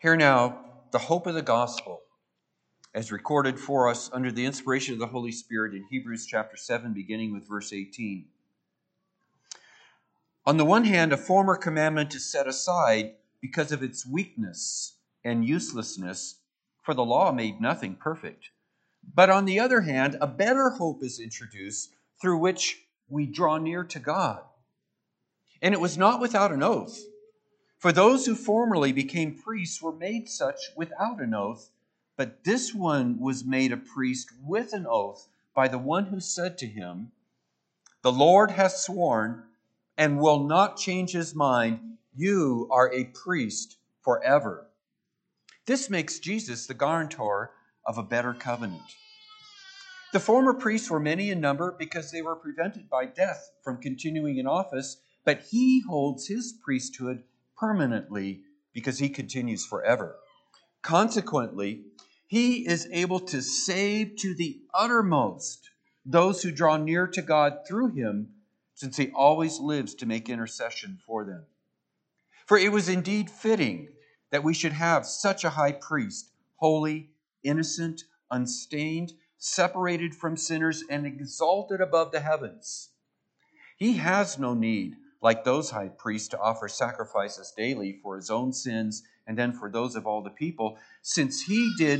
Hear now the hope of the gospel as recorded for us under the inspiration of the Holy Spirit in Hebrews chapter 7, beginning with verse 18. On the one hand, a former commandment is set aside because of its weakness and uselessness, for the law made nothing perfect. But on the other hand, a better hope is introduced through which we draw near to God. And it was not without an oath. For those who formerly became priests were made such without an oath, but this one was made a priest with an oath by the one who said to him, "The Lord hath sworn and will not change his mind. You are a priest forever." This makes Jesus the guarantor of a better covenant. The former priests were many in number because they were prevented by death from continuing in office, but he holds his priesthood permanently because he continues forever. Consequently, he is able to save to the uttermost those who draw near to God through him, since he always lives to make intercession for them. For it was indeed fitting that we should have such a high priest, holy, innocent, unstained, separated from sinners, and exalted above the heavens. He has no need, like those high priests, to offer sacrifices daily for his own sins and then for those of all the people, since he did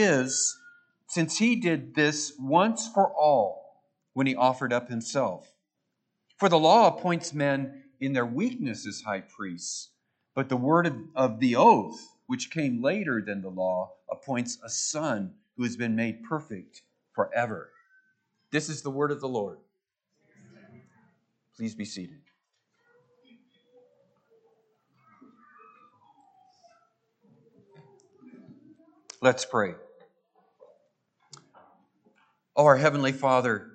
this once for all when he offered up himself. For the law appoints men in their weakness as high priests, but the word of the oath, which came later than the law, appoints a son who has been made perfect forever. This is the word of the Lord. Please be seated. Let's pray. Oh, our Heavenly Father,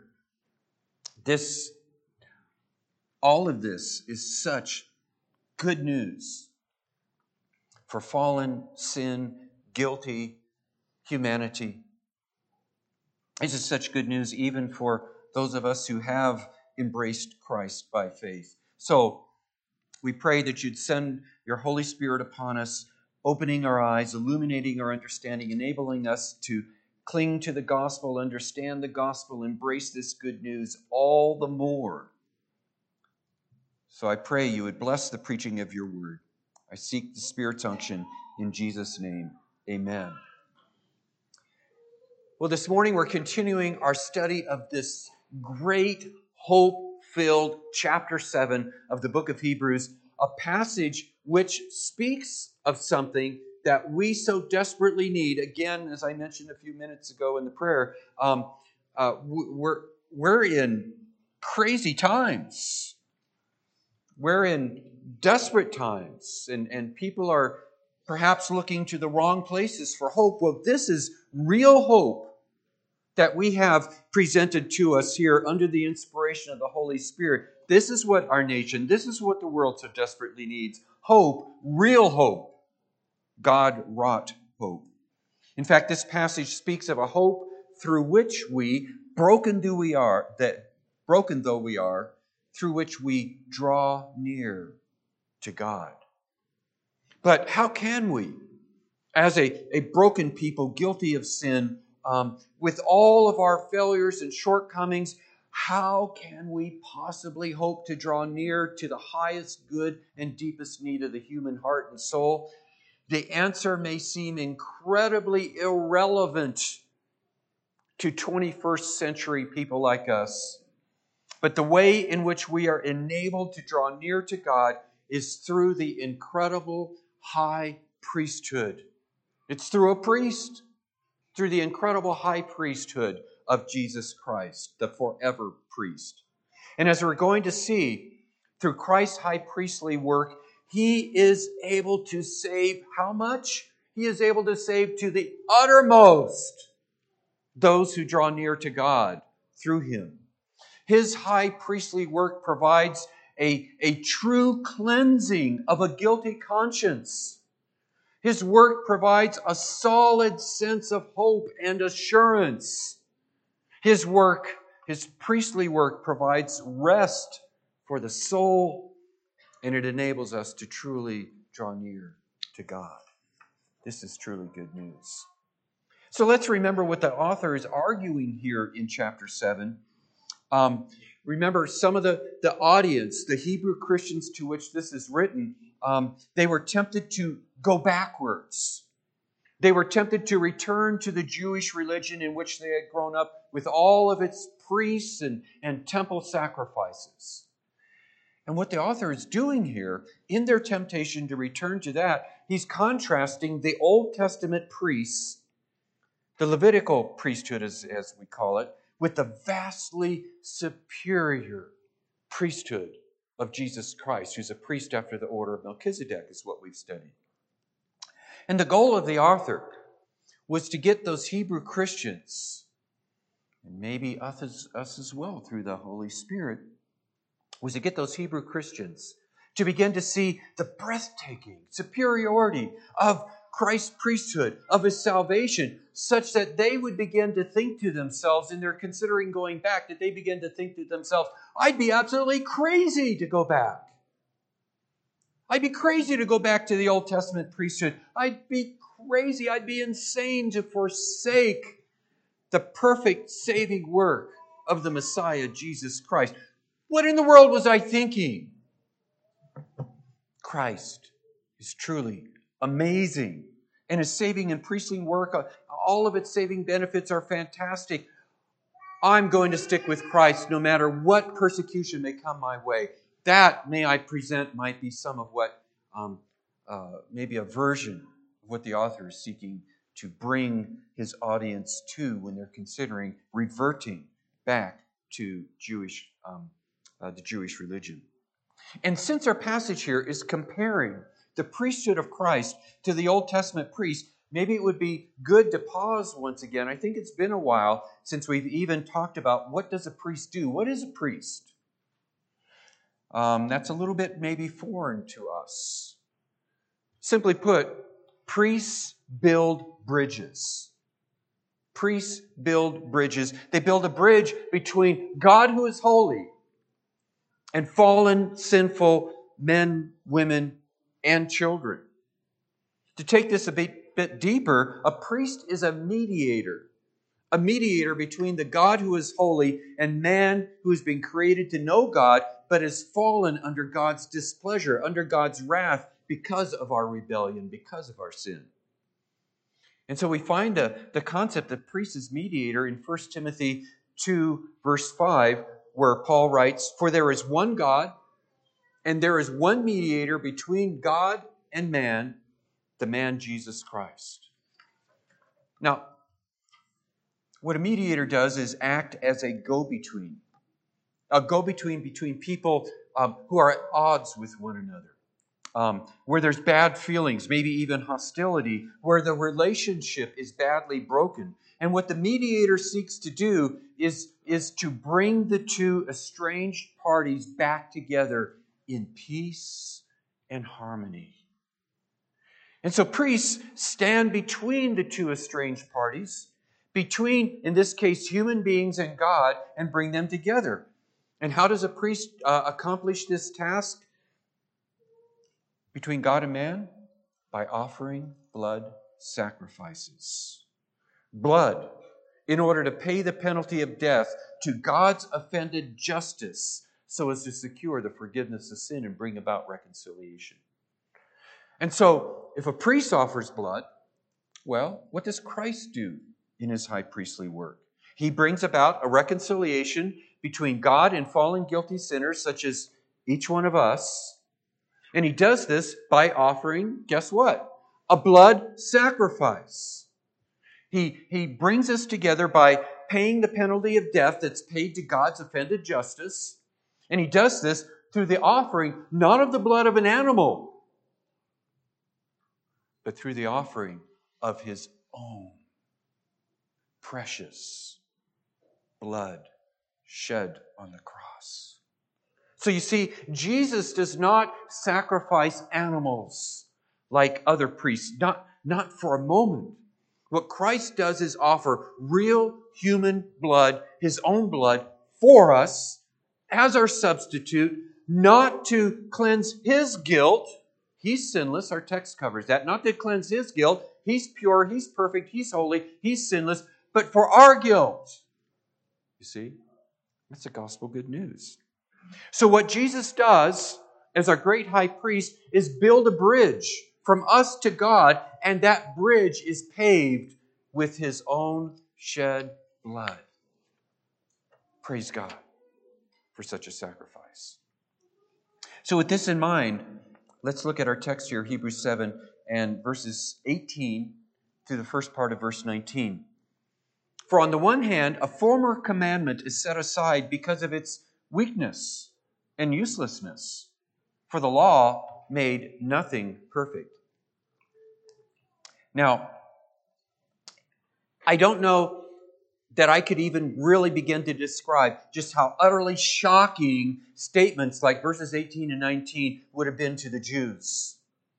all of this is such good news for fallen, sin, guilty humanity. This is such good news even for those of us who have embraced Christ by faith. So we pray that you'd send your Holy Spirit upon us, opening our eyes, illuminating our understanding, enabling us to cling to the gospel, understand the gospel, embrace this good news all the more. So I pray you would bless the preaching of your word. I seek the Spirit's unction in Jesus' name. Amen. Well, this morning we're continuing our study of this great hope-filled chapter 7 of the book of Hebrews, a passage which speaks of something that we so desperately need. Again, as I mentioned a few minutes ago in the prayer, we're in crazy times. We're in desperate times, and people are perhaps looking to the wrong places for hope. Well, this is real hope that we have presented to us here under the inspiration of the Holy Spirit. This is what our nation, this is what the world so desperately needs. Hope, real hope, God-wrought hope. In fact, this passage speaks of a hope through which we, broken though we are, through which we draw near to God. But how can we, as a broken people guilty of sin, with all of our failures and shortcomings, how can we possibly hope to draw near to the highest good and deepest need of the human heart and soul? The answer may seem incredibly irrelevant to 21st century people like us. But the way in which we are enabled to draw near to God is through the incredible high priesthood. It's through a priest, through the incredible high priesthood of Jesus Christ, the forever priest. And as we're going to see, through Christ's high priestly work, he is able to save how much? He is able to save to the uttermost those who draw near to God through him. His high priestly work provides a true cleansing of a guilty conscience. His work provides a solid sense of hope and assurance. His priestly work, provides rest for the soul, and it enables us to truly draw near to God. This is truly good news. So let's remember what the author is arguing here in chapter 7. Remember, some of the audience, the Hebrew Christians to which this is written, they were tempted to go backwards. They were tempted to return to the Jewish religion in which they had grown up with all of its priests and temple sacrifices. And what the author is doing here, in their temptation to return to that, he's contrasting the Old Testament priests, the Levitical priesthood as we call it, with the vastly superior priesthood of Jesus Christ, who's a priest after the order of Melchizedek, is what we've studied. And the goal of the author was to get those Hebrew Christians, and maybe us as well through the Holy Spirit, was to get those Hebrew Christians to begin to see the breathtaking superiority of Christ's priesthood, of His salvation, such that they would begin to think to themselves, and they're considering going back, that they begin to think to themselves, I'd be absolutely crazy to go back. I'd be crazy to go back to the Old Testament priesthood. I'd be crazy, I'd be insane to forsake the perfect saving work of the Messiah, Jesus Christ. What in the world was I thinking? Christ is truly amazing. And His saving and priestly work, all of its saving benefits are fantastic. I'm going to stick with Christ no matter what persecution may come my way. That, may I present, might be some of what, maybe a version of what the author is seeking to bring his audience to when they're considering reverting back to the Jewish religion. And since our passage here is comparing the priesthood of Christ to the Old Testament priest, maybe it would be good to pause once again. I think it's been a while since we've even talked about what does a priest do? What is a priest? That's a little bit maybe foreign to us. Simply put, priests build bridges. Priests build bridges. They build a bridge between God, who is holy, and fallen, sinful men, women, and children. To take this a bit deeper, a priest is a mediator between the God who is holy and man who has been created to know God, but has fallen under God's displeasure, under God's wrath because of our rebellion, because of our sin. And so we find the concept of priest as mediator in 1 Timothy 2, verse 5, where Paul writes, "For there is one God, and there is one mediator between God and man, the man Jesus Christ." Now, what a mediator does is act as a go-between. A go-between between people who are at odds with one another. Where there's bad feelings, maybe even hostility, where the relationship is badly broken. And what the mediator seeks to do is to bring the two estranged parties back together in peace and harmony. And so priests stand between the two estranged parties, between, in this case, human beings and God, and bring them together. And how does a priest accomplish this task between God and man? By offering blood sacrifices. Blood, in order to pay the penalty of death to God's offended justice, so as to secure the forgiveness of sin and bring about reconciliation. And so, if a priest offers blood, well, what does Christ do in His high priestly work? He brings about a reconciliation between God and fallen guilty sinners, such as each one of us. And He does this by offering, guess what? A blood sacrifice. He brings us together by paying the penalty of death that's paid to God's offended justice. And He does this through the offering, not of the blood of an animal, but through the offering of His own precious blood shed on the cross. So you see, Jesus does not sacrifice animals like other priests, not for a moment. What Christ does is offer real human blood, His own blood, for us as our substitute, not to cleanse His guilt. He's sinless, our text covers that. Not to cleanse His guilt. He's pure, He's perfect, He's holy, He's sinless, but for our guilt. You see? That's the gospel good news. So what Jesus does as our great high priest is build a bridge from us to God, and that bridge is paved with His own shed blood. Praise God for such a sacrifice. So with this in mind, let's look at our text here, Hebrews 7 and verses 18 through the first part of verse 19. For on the one hand, a former commandment is set aside because of its weakness and uselessness, for the law made nothing perfect. Now, I don't know that I could even really begin to describe just how utterly shocking statements like verses 18 and 19 would have been to the Jews.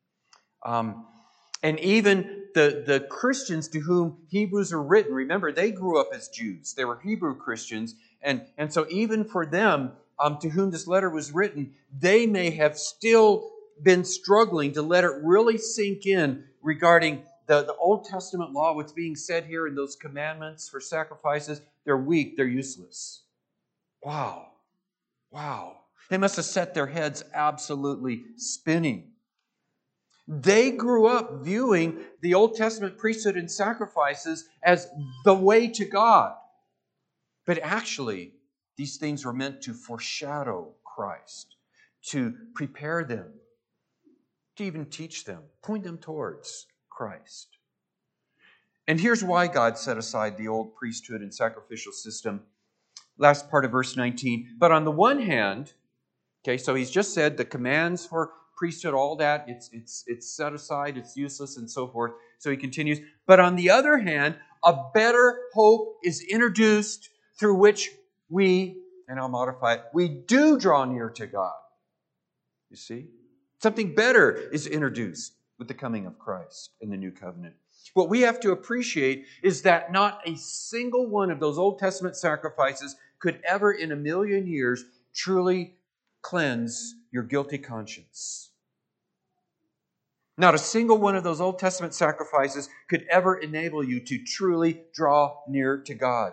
And even the Christians to whom Hebrews are written, remember, they grew up as Jews. They were Hebrew Christians. And so even for them, to whom this letter was written, they may have still been struggling to let it really sink in regarding the Old Testament law, what's being said here in those commandments for sacrifices. They're weak, they're useless. Wow. They must have set their heads absolutely spinning. They grew up viewing the Old Testament priesthood and sacrifices as the way to God. But actually, these things were meant to foreshadow Christ, to prepare them, to even teach them, point them towards Christ. And here's why God set aside the old priesthood and sacrificial system. Last part of verse 19. But on the one hand, okay, so he's just said the commands for priesthood, all that, it's set aside, it's useless, and so forth. So he continues, but on the other hand, a better hope is introduced through which we, and I'll modify it, we do draw near to God. You see? Something better is introduced with the coming of Christ in the new covenant. What we have to appreciate is that not a single one of those Old Testament sacrifices could ever in a million years truly cleanse your guilty conscience. Not a single one of those Old Testament sacrifices could ever enable you to truly draw near to God.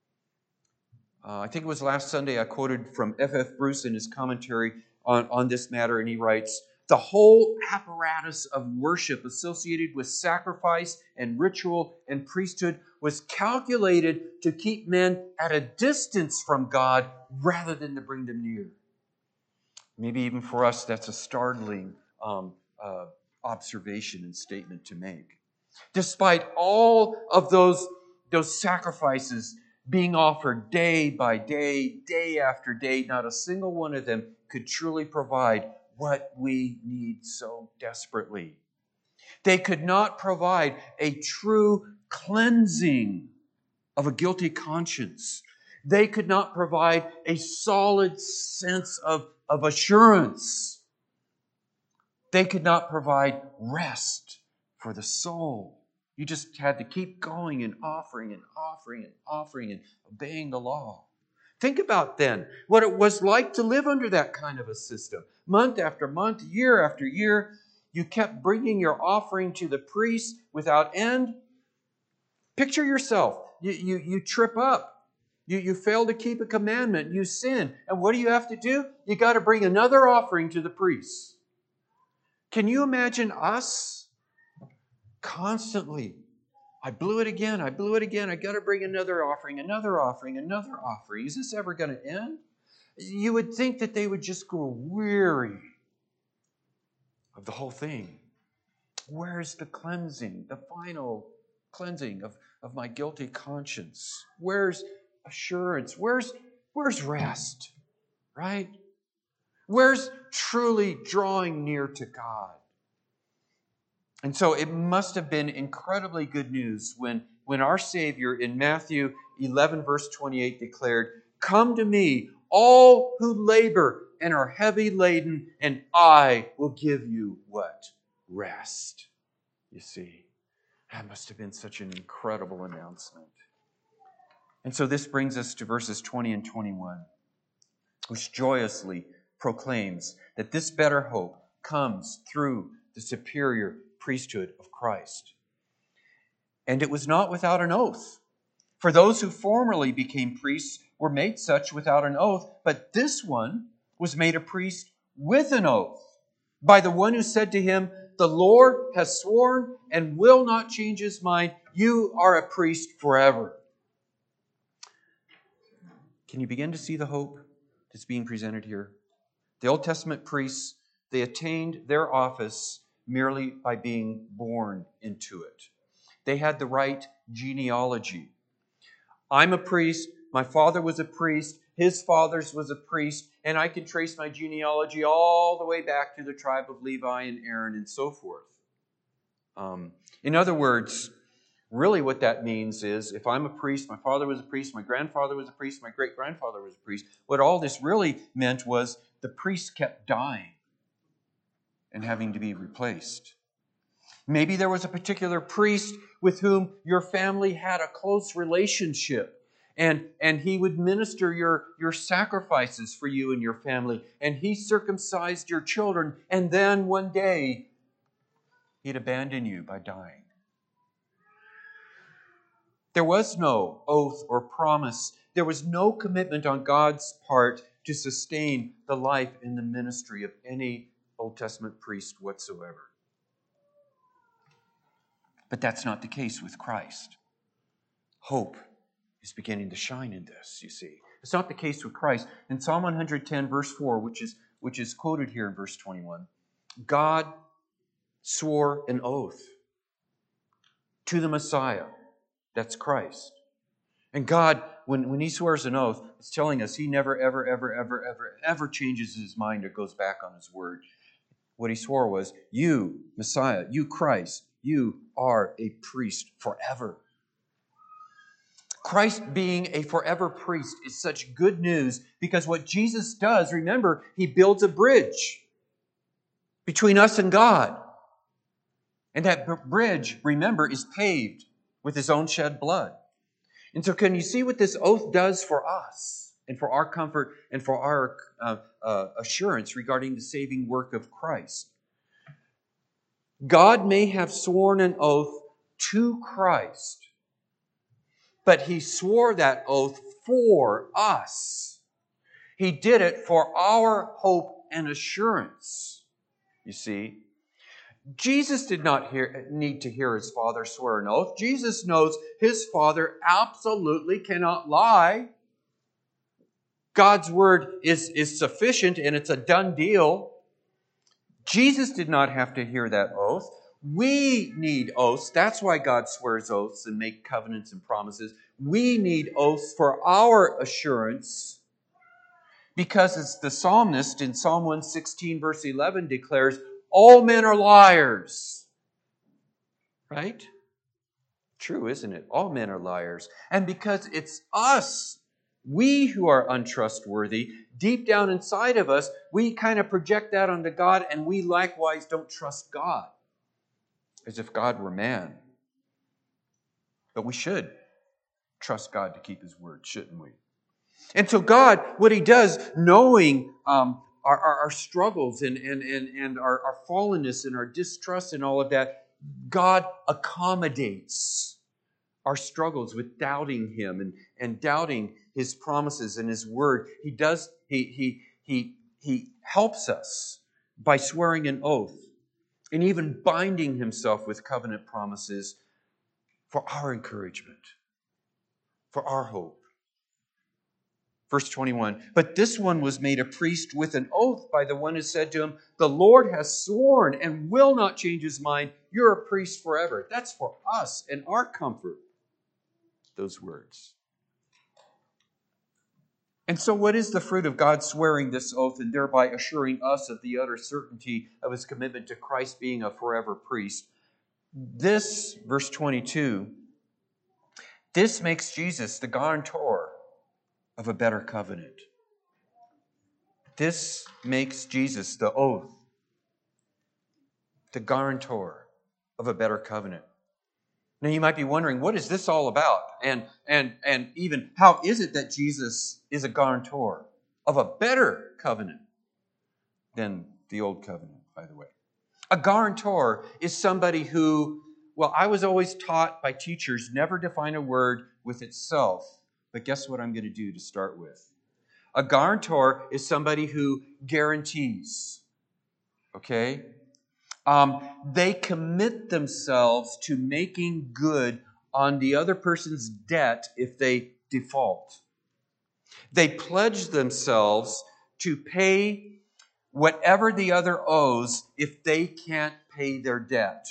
I think it was last Sunday I quoted from F.F. Bruce in his commentary on this matter, and he writes, the whole apparatus of worship associated with sacrifice and ritual and priesthood was calculated to keep men at a distance from God rather than to bring them near. Maybe even for us, that's a startling observation and statement to make. Despite all of those sacrifices being offered day by day, day after day, not a single one of them could truly provide what we need so desperately. They could not provide a true cleansing of a guilty conscience. They could not provide a solid sense of assurance. They could not provide rest for the soul. You just had to keep going and offering and offering and offering and obeying the law. Think about then what it was like to live under that kind of a system. Month after month, year after year, you kept bringing your offering to the priest without end. Picture yourself. You trip up. You fail to keep a commandment. You sin. And what do you have to do? You got to bring another offering to the priest. Can you imagine us constantly? I blew it again. I got to bring another offering. Is this ever going to end? You would think that they would just grow weary of the whole thing. Where's the cleansing, the final cleansing of my guilty conscience? Where's assurance? Where's rest? Right? Where's truly drawing near to God? And so it must have been incredibly good news when our Savior in Matthew 11, verse 28 declared, "Come to me, all who labor and are heavy laden, and I will give you" what? Rest. You see, that must have been such an incredible announcement. And so this brings us to verses 20 and 21, which joyously proclaims that this better hope comes through the superior priesthood of Christ. And it was not without an oath. For those who formerly became priests were made such without an oath, but this one was made a priest with an oath, by the one who said to him, "The Lord has sworn and will not change his mind. You are a priest forever." Can you begin to see the hope that's being presented here? The Old Testament priests, they attained their office merely by being born into it. They had the right genealogy. I'm a priest, my father was a priest, his father's was a priest, and I can trace my genealogy all the way back to the tribe of Levi and Aaron and so forth. In other words, really what that means is if I'm a priest, my father was a priest, my grandfather was a priest, my great-grandfather was a priest, what all this really meant was the priest kept dying and having to be replaced. Maybe there was a particular priest with whom your family had a close relationship. And he would minister your sacrifices for you and your family. And he circumcised your children. And then one day, he'd abandon you by dying. There was no oath or promise. There was no commitment on God's part to sustain the life and the ministry of any Old Testament priest whatsoever. But that's not the case with Christ. Hope is beginning to shine in this, you see. It's not the case with Christ. In Psalm 110, verse 4, which is quoted here in verse 21, God swore an oath to the Messiah. That's Christ. And God, when he swears an oath, it's telling us he never, ever changes his mind or goes back on his word. What he swore was, you, Messiah, you, Christ, you are a priest forever. Christ being a forever priest is such good news because what Jesus does, remember, he builds a bridge between us and God. And that bridge, remember, is paved with his own shed blood. And so can you see what this oath does for us and for our comfort and for our assurance regarding the saving work of Christ? God may have sworn an oath to Christ, but he swore that oath for us. He did it for our hope and assurance. You see, Jesus did not need to hear his Father swear an oath. Jesus knows his Father absolutely cannot lie. God's word is sufficient and it's a done deal. Jesus did not have to hear that oath. We need oaths. That's why God swears oaths and makes covenants and promises. We need oaths for our assurance because as the psalmist in Psalm 116 verse 11 declares, all men are liars. Right? True, isn't it? All men are liars. And because it's us, we who are untrustworthy, deep down inside of us, we kind of project that onto God and we likewise don't trust God. As if God were man. But we should trust God to keep his word, shouldn't we? And so God, what he does, knowing our struggles and our fallenness and our distrust and all of that, God accommodates our struggles with doubting him and doubting his promises and his word. He helps us by swearing an oath and even binding himself with covenant promises for our encouragement, for our hope. Verse 21, but this one was made a priest with an oath by the one who said to him, the Lord has sworn and will not change his mind. You're a priest forever. That's for us and our comfort, those words. And so what is the fruit of God swearing this oath and thereby assuring us of the utter certainty of his commitment to Christ being a forever priest? This, verse 22, this makes Jesus the guarantor of a better covenant. This makes Jesus the oath, the guarantor of a better covenant. Now you might be wondering, what is this all about? And even how is it that Jesus is a guarantor of a better covenant than the old covenant, by the way? A guarantor is somebody who Well, I was always taught by teachers never define a word with itself. But guess what I'm going to do to start with? A guarantor is somebody who guarantees. Okay? They commit themselves to making good on the other person's debt if they default. They pledge themselves to pay whatever the other owes if they can't pay their debt.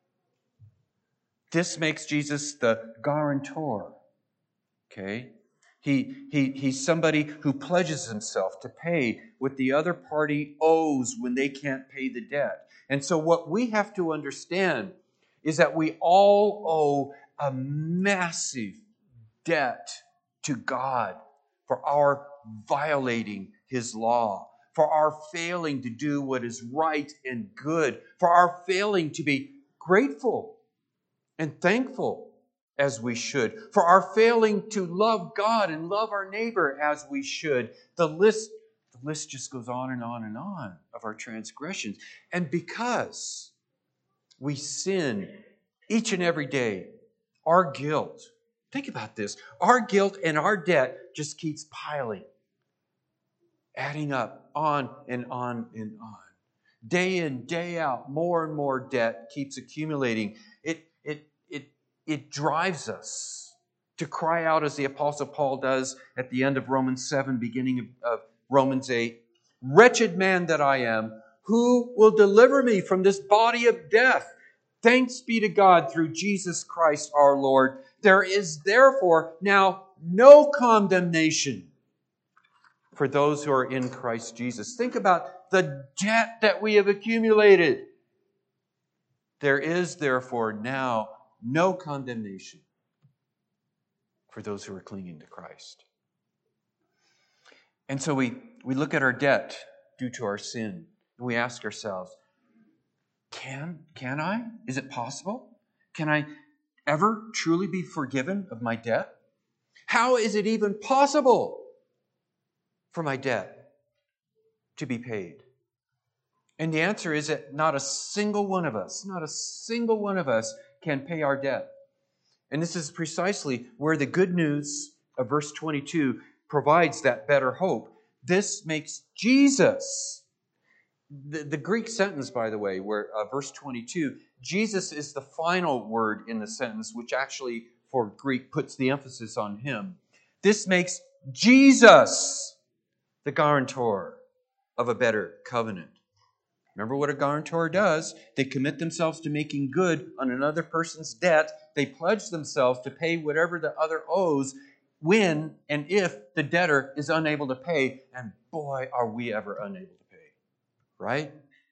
This makes Jesus the guarantor. Okay? He's somebody who pledges himself to pay what the other party owes when they can't pay the debt. And so what we have to understand is that we all owe a massive debt to God for our violating His law, for our failing to do what is right and good, for our failing to be grateful and thankful as we should, for our failing to love God and love our neighbor as we should. The list just goes on and on and on of our transgressions. And because we sin each and every day, our guilt, think about this, our guilt and our debt just keeps piling, adding up on and on and on. Day in, day out, more and more debt keeps accumulating. It drives us to cry out, as the Apostle Paul does at the end of Romans 7, beginning of Romans 8, "Wretched man that I am, who will deliver me from this body of death? Thanks be to God through Jesus Christ our Lord. There is therefore now no condemnation for those who are in Christ Jesus." Think about the debt that we have accumulated. There is therefore now no condemnation for those who are clinging to Christ. And so we look at our debt due to our sin, and we ask ourselves, can I? Is it possible? Can I ever truly be forgiven of my debt? How is it even possible for my debt to be paid? And the answer is that not a single one of us can pay our debt. And this is precisely where the good news of verse 22 provides that better hope. This makes Jesus, the Greek sentence, by the way, where verse 22, Jesus is the final word in the sentence, which actually for Greek puts the emphasis on Him. This makes Jesus the guarantor of a better covenant. Remember what a guarantor does. They commit themselves to making good on another person's debt. They pledge themselves to pay whatever the other owes when and if the debtor is unable to pay. And boy, are we ever unable to pay. Right?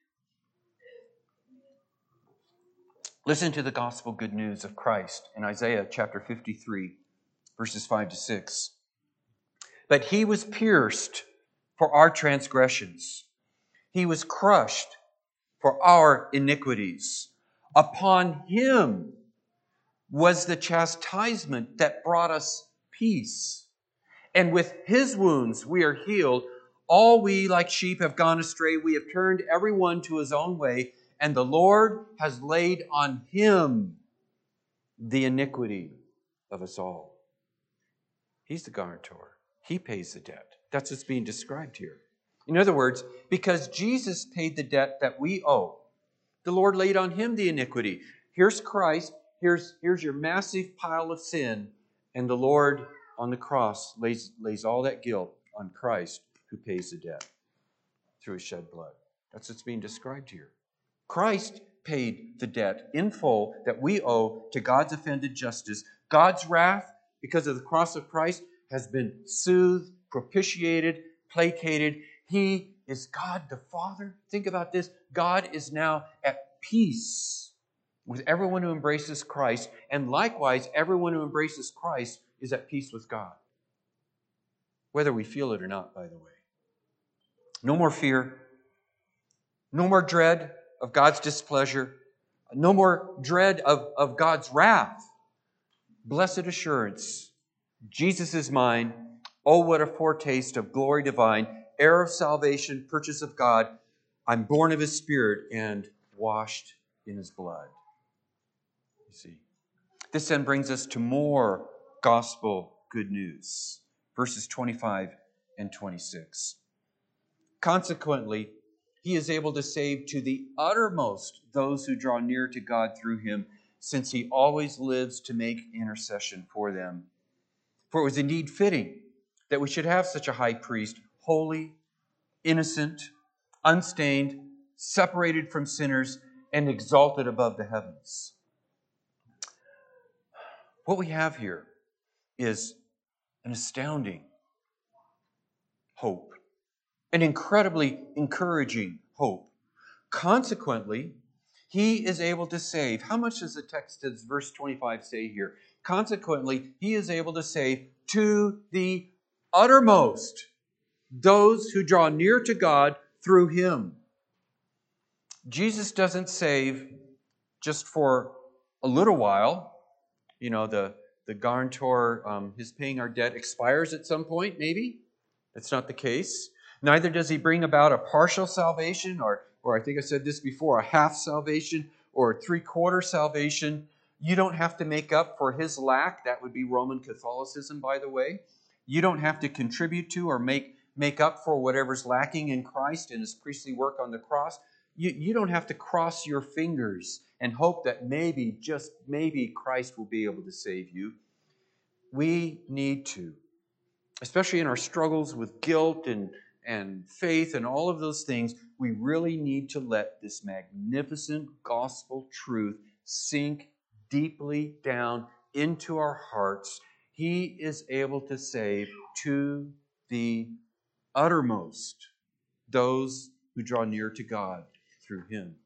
Listen to the gospel good news of Christ in Isaiah chapter 53, verses 5 to 6. "But He was pierced for our transgressions. He was crushed for our iniquities. Upon Him was the chastisement that brought us peace. And with His wounds we are healed. All we like sheep have gone astray. We have turned every one to his own way. And the Lord has laid on Him the iniquity of us all." He's the guarantor. He pays the debt. That's what's being described here. In other words, because Jesus paid the debt that we owe, the Lord laid on Him the iniquity. Here's Christ. Here's your massive pile of sin. And the Lord on the cross lays all that guilt on Christ, who pays the debt through His shed blood. That's what's being described here. Christ paid the debt in full that we owe to God's offended justice. God's wrath, because of the cross of Christ, has been soothed, propitiated, placated. He is God the Father. Think about this. God is now at peace with everyone who embraces Christ, and likewise, everyone who embraces Christ is at peace with God. Whether we feel it or not, by the way. No more fear. No more dread of God's displeasure. No more dread of God's wrath. Blessed assurance. Jesus is mine. Oh, what a foretaste of glory divine. Heir of salvation, purchase of God. I'm born of His Spirit and washed in His blood. You see. This then brings us to more gospel good news. Verses 25 and 26. Consequently, he is able to save to the uttermost those who draw near to God through him, since he always lives to make intercession for them. For it was indeed fitting that we should have such a high priest, holy, innocent, unstained, separated from sinners, and exalted above the heavens. What we have here is an astounding hope, an incredibly encouraging hope. Consequently, he is able to save. How much does the text of verse 25 say here? Consequently, he is able to save to the uttermost those who draw near to God through him. Jesus doesn't save just for a little while. You know, the guarantor, his paying our debt expires at some point, maybe. That's not the case. Neither does he bring about a partial salvation, or I think I said this before, a half salvation or a three-quarter salvation. You don't have to make up for his lack. That would be Roman Catholicism, by the way. You don't have to contribute to or make up for whatever's lacking in Christ and his priestly work on the cross. You don't have to cross your fingers and hope that maybe, just maybe, Christ will be able to save you. We need to, especially in our struggles with guilt and faith and all of those things, we really need to let this magnificent gospel truth sink deeply down into our hearts. He is able to save to the uttermost those who draw near to God through him.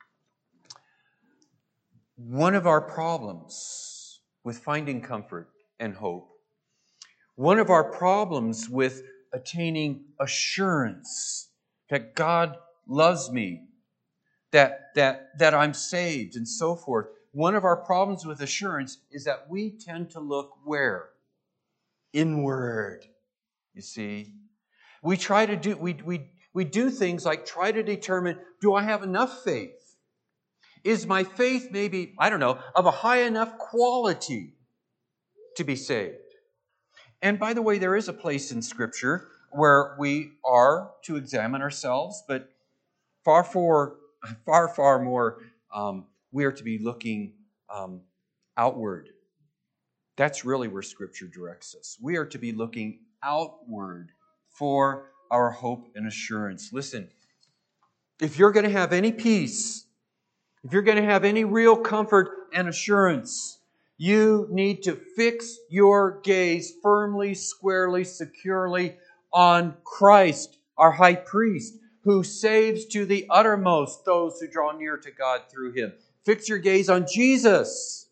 One of our problems with finding comfort and hope, one of our problems with attaining assurance that God loves me, that I'm saved, and so forth, one of our problems with assurance is that we tend to look where? Inward, you see. We try to do we do things like try to determine, do I have enough faith? Is my faith maybe, I don't know, of a high enough quality to be saved? And by the way, there is a place in Scripture where we are to examine ourselves, but far more, we are to be looking outward. That's really where Scripture directs us. We are to be looking outward for our hope and assurance. Listen, if you're going to have any peace, if you're going to have any real comfort and assurance, you need to fix your gaze firmly, squarely, securely on Christ, our high priest, who saves to the uttermost those who draw near to God through him. Fix your gaze on Jesus.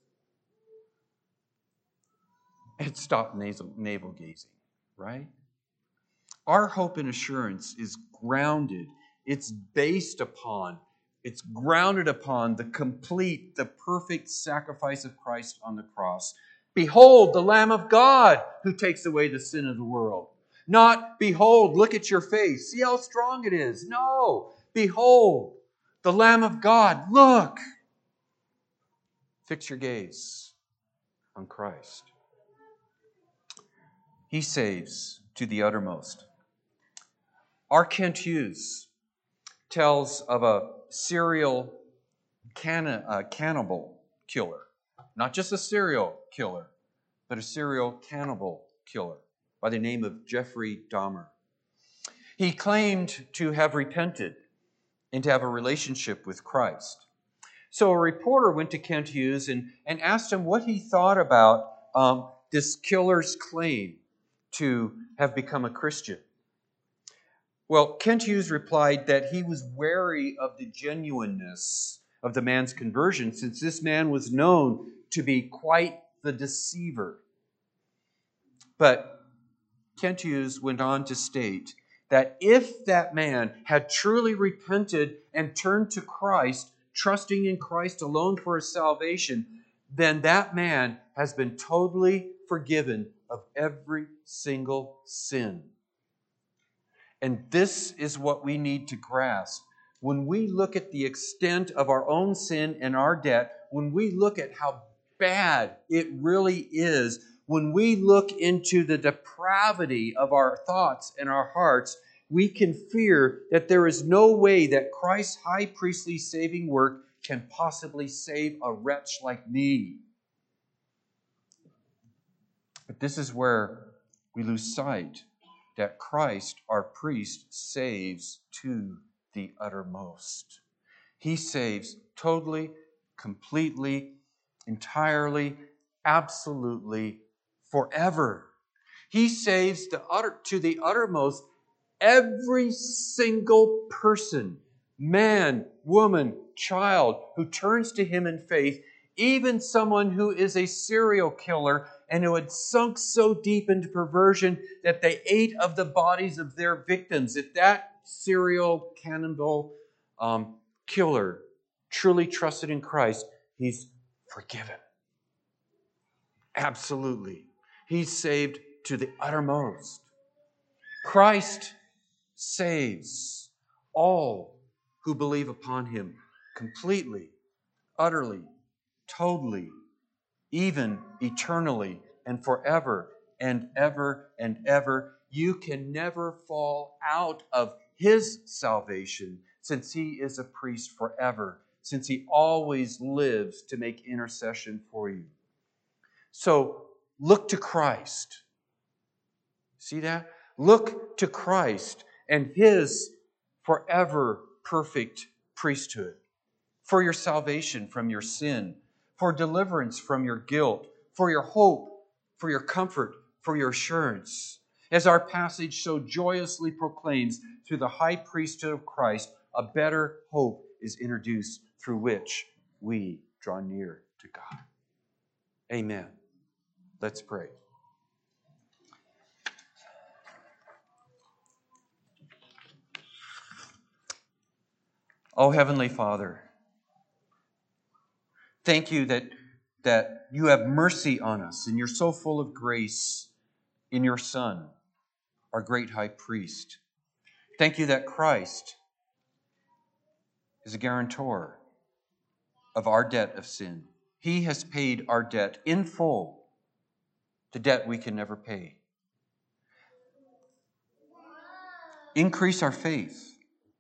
And stop navel gazing, right? Our hope and assurance is grounded, it's based upon, it's grounded upon the complete, the perfect sacrifice of Christ on the cross. Behold, the Lamb of God who takes away the sin of the world. Not, behold, look at your face, see how strong it is. No, behold, the Lamb of God, look. Fix your gaze on Christ. He saves to the uttermost. R. Kent Hughes tells of a serial cannibal killer. Not just a serial killer, but a serial cannibal killer by the name of Jeffrey Dahmer. He claimed to have repented and to have a relationship with Christ. So a reporter went to Kent Hughes and asked him what he thought about this killer's claim to have become a Christian. Well, Kent Hughes replied that he was wary of the genuineness of the man's conversion, since this man was known to be quite the deceiver. But Kent Hughes went on to state that if that man had truly repented and turned to Christ, trusting in Christ alone for his salvation, then that man has been totally forgiven of every single sin. And this is what we need to grasp. When we look at the extent of our own sin and our debt, when we look at how bad it really is when we look into the depravity of our thoughts and our hearts. We can fear that there is no way that Christ's high priestly saving work can possibly save a wretch like me. But this is where we lose sight that Christ, our priest, saves to the uttermost. He saves totally, completely, entirely, absolutely, forever. He saves to the uttermost every single person, man, woman, child, who turns to Him in faith, even someone who is a serial killer and who had sunk so deep into perversion that they ate of the bodies of their victims. If that serial cannibal killer truly trusted in Christ, he's forgiven. Absolutely. He's saved to the uttermost. Christ saves all who believe upon Him completely, utterly, totally, even eternally and forever and ever and ever. You can never fall out of His salvation, since He is a priest forever, since He always lives to make intercession for you. So look to Christ. See that? Look to Christ and His forever perfect priesthood for your salvation from your sin, for deliverance from your guilt, for your hope, for your comfort, for your assurance. As our passage so joyously proclaims, through the high priesthood of Christ, a better hope is introduced through which we draw near to God. Amen. Let's pray. Oh, Heavenly Father, thank you that you have mercy on us and you're so full of grace in your Son, our great high priest. Thank you that Christ is a guarantor of our debt of sin. He has paid our debt in full, the debt we can never pay. Increase our faith.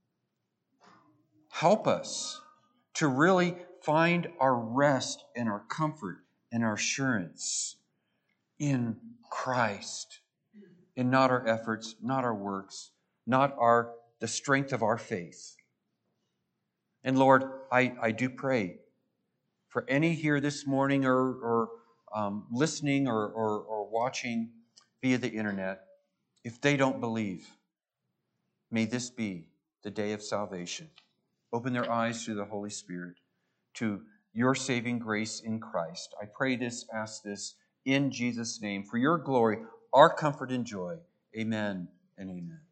Help us to really find our rest and our comfort and our assurance in Christ, and not our efforts, not our works, not the strength of our faith. And Lord, I do pray for any here this morning or listening or watching via the internet, if they don't believe, may this be the day of salvation. Open their eyes through the Holy Spirit to your saving grace in Christ. I pray this, ask this in Jesus' name, for your glory, our comfort and joy. Amen and amen.